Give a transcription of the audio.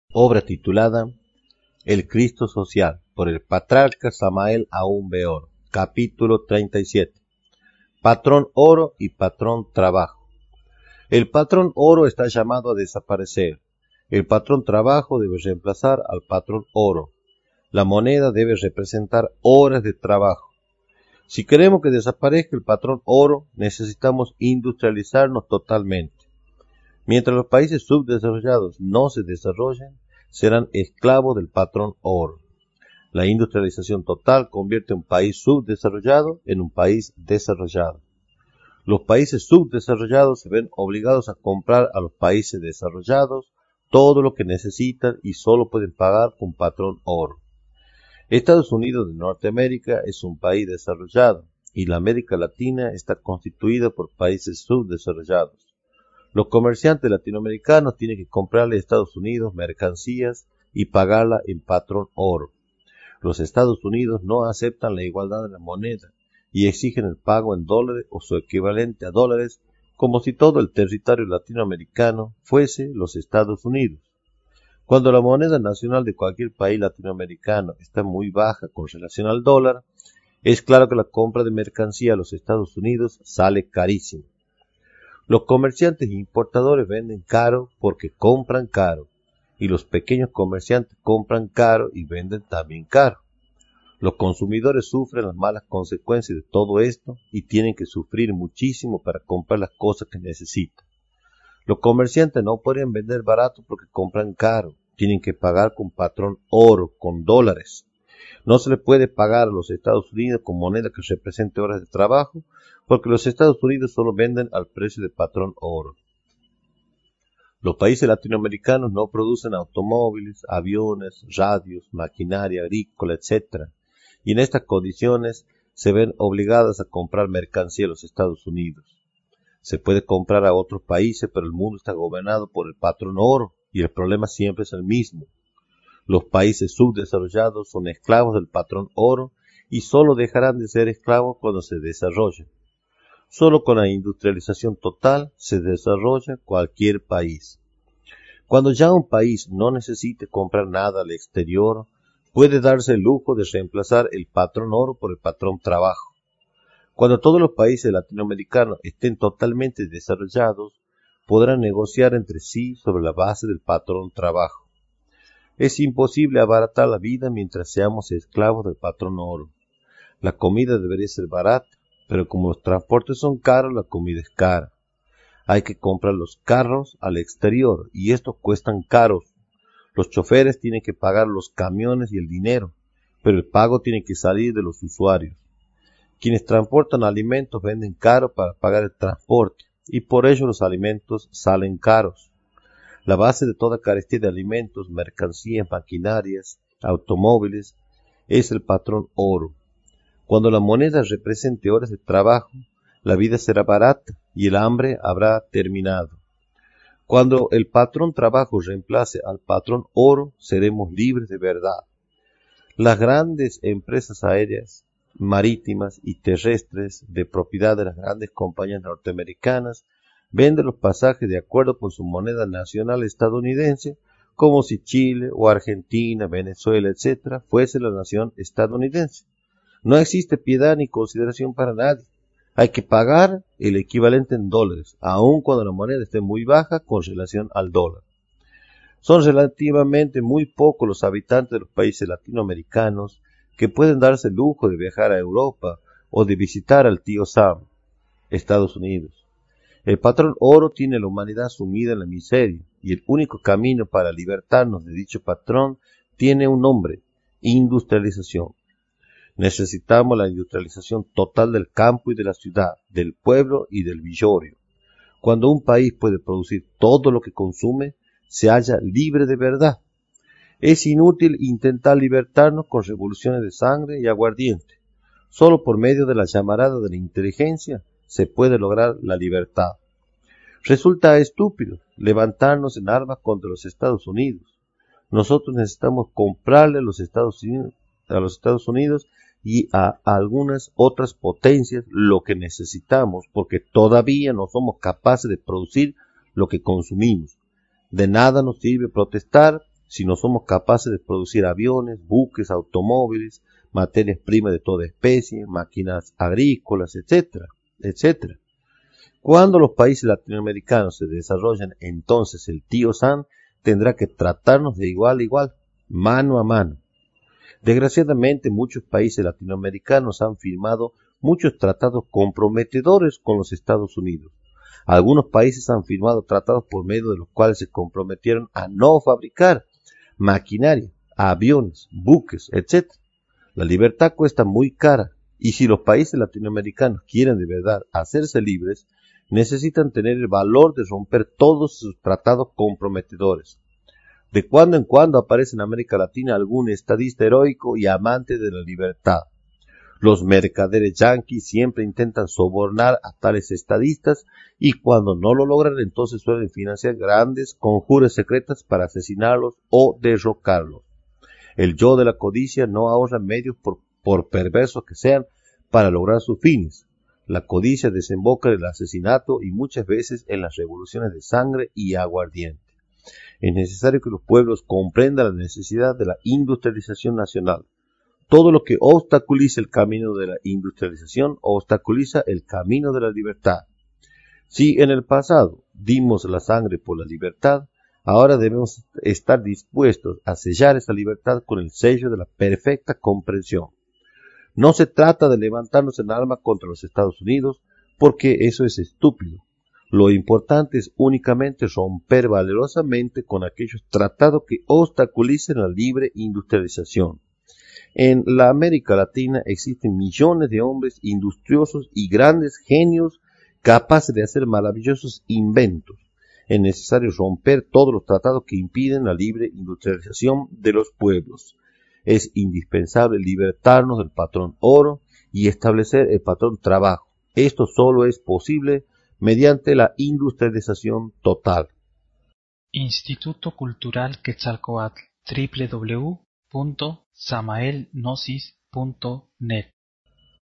Obra titulada El Cristo Social, por el patriarca Samael Aún Weor, capítulo 37. Patrón oro y patrón trabajo. El patrón oro está llamado a desaparecer. El patrón trabajo debe reemplazar al patrón oro. La moneda debe representar horas de trabajo. Si queremos que desaparezca el patrón oro, necesitamos industrializarnos totalmente. Mientras los países subdesarrollados no se desarrollen, serán esclavos del patrón oro. La industrialización total convierte un país subdesarrollado en un país desarrollado. Los países subdesarrollados se ven obligados a comprar a los países desarrollados todo lo que necesitan y solo pueden pagar con patrón oro. Estados Unidos de Norteamérica es un país desarrollado y la América Latina está constituida por países subdesarrollados. Los comerciantes latinoamericanos tienen que comprarle a Estados Unidos mercancías y pagarla en patrón oro. Los Estados Unidos no aceptan la igualdad de la moneda y exigen el pago en dólares o su equivalente a dólares, como si todo el territorio latinoamericano fuese los Estados Unidos. Cuando la moneda nacional de cualquier país latinoamericano está muy baja con relación al dólar, es claro que la compra de mercancía a los Estados Unidos sale carísima. Los comerciantes e importadores venden caro porque compran caro, y los pequeños comerciantes compran caro y venden también caro. Los consumidores sufren las malas consecuencias de todo esto y tienen que sufrir muchísimo para comprar las cosas que necesitan. Los comerciantes no podrían vender barato porque compran caro, tienen que pagar con patrón oro, con dólares. No se le puede pagar a los Estados Unidos con moneda que represente horas de trabajo, porque los Estados Unidos solo venden al precio de patrón oro. Los países latinoamericanos no producen automóviles, aviones, radios, maquinaria agrícola, etc. Y en estas condiciones se ven obligadas a comprar mercancía a los Estados Unidos. Se puede comprar a otros países, pero el mundo está gobernado por el patrón oro y el problema siempre es el mismo. Los países subdesarrollados son esclavos del patrón oro y solo dejarán de ser esclavos cuando se desarrollen. Solo con la industrialización total se desarrolla cualquier país. Cuando ya un país no necesite comprar nada al exterior, puede darse el lujo de reemplazar el patrón oro por el patrón trabajo. Cuando todos los países latinoamericanos estén totalmente desarrollados, podrán negociar entre sí sobre la base del patrón trabajo. Es imposible abaratar la vida mientras seamos esclavos del patrón oro. La comida debería ser barata, pero como los transportes son caros, la comida es cara. Hay que comprar los carros al exterior y estos cuestan caros. Los choferes tienen que pagar los camiones y el dinero, pero el pago tiene que salir de los usuarios. Quienes transportan alimentos venden caro para pagar el transporte y por ello los alimentos salen caros. La base de toda carestía de alimentos, mercancías, maquinarias, automóviles, es el patrón oro. Cuando la moneda represente horas de trabajo, la vida será barata y el hambre habrá terminado. Cuando el patrón trabajo reemplace al patrón oro, seremos libres de verdad. Las grandes empresas aéreas, marítimas y terrestres de propiedad de las grandes compañías norteamericanas venden los pasajes de acuerdo con su moneda nacional estadounidense, como si Chile o Argentina, Venezuela, etc. fuese la nación estadounidense. No existe piedad ni consideración para nadie. Hay que pagar el equivalente en dólares, aun cuando la moneda esté muy baja con relación al dólar. Son relativamente muy pocos los habitantes de los países latinoamericanos que pueden darse el lujo de viajar a Europa o de visitar al tío Sam, Estados Unidos. El patrón oro tiene a la humanidad sumida en la miseria y el único camino para libertarnos de dicho patrón tiene un nombre: industrialización. Necesitamos la industrialización total del campo y de la ciudad, del pueblo y del villorio. Cuando un país puede producir todo lo que consume, se halla libre de verdad. Es inútil intentar libertarnos con revoluciones de sangre y aguardiente. Solo por medio de la llamarada de la inteligencia se puede lograr la libertad. Resulta estúpido levantarnos en armas contra los Estados Unidos. Nosotros necesitamos comprarle a los Estados Unidos y a algunas otras potencias lo que necesitamos, porque todavía no somos capaces de producir lo que consumimos. De nada nos sirve protestar si no somos capaces de producir aviones, buques, automóviles, materias primas de toda especie, máquinas agrícolas, etcétera, etcétera. Cuando los países latinoamericanos se desarrollen, entonces el tío Sam tendrá que tratarnos de igual a igual, mano a mano. Desgraciadamente, muchos países latinoamericanos han firmado muchos tratados comprometedores con los Estados Unidos. Algunos países han firmado tratados por medio de los cuales se comprometieron a no fabricar maquinaria, aviones, buques, etc. La libertad cuesta muy cara, y si los países latinoamericanos quieren de verdad hacerse libres, necesitan tener el valor de romper todos sus tratados comprometedores. De cuando en cuando aparece en América Latina algún estadista heroico y amante de la libertad. Los mercaderes yanquis siempre intentan sobornar a tales estadistas y cuando no lo logran entonces suelen financiar grandes conjuras secretas para asesinarlos o derrocarlos. El yo de la codicia no ahorra medios por perversos que sean para lograr sus fines. La codicia desemboca en el asesinato y muchas veces en las revoluciones de sangre y aguardiente. Es necesario que los pueblos comprendan la necesidad de la industrialización nacional. Todo lo que obstaculiza el camino de la industrialización obstaculiza el camino de la libertad. Si en el pasado dimos la sangre por la libertad, ahora debemos estar dispuestos a sellar esa libertad con el sello de la perfecta comprensión. No se trata de levantarnos en armas contra los Estados Unidos, porque eso es estúpido. Lo importante es únicamente romper valerosamente con aquellos tratados que obstaculicen la libre industrialización. En la América Latina existen millones de hombres industriosos y grandes genios capaces de hacer maravillosos inventos. Es necesario romper todos los tratados que impiden la libre industrialización de los pueblos. Es indispensable libertarnos del patrón oro y establecer el patrón trabajo. Esto solo es posible mediante la industrialización total. Instituto Cultural Quetzalcóatl, www.samaelgnosis.net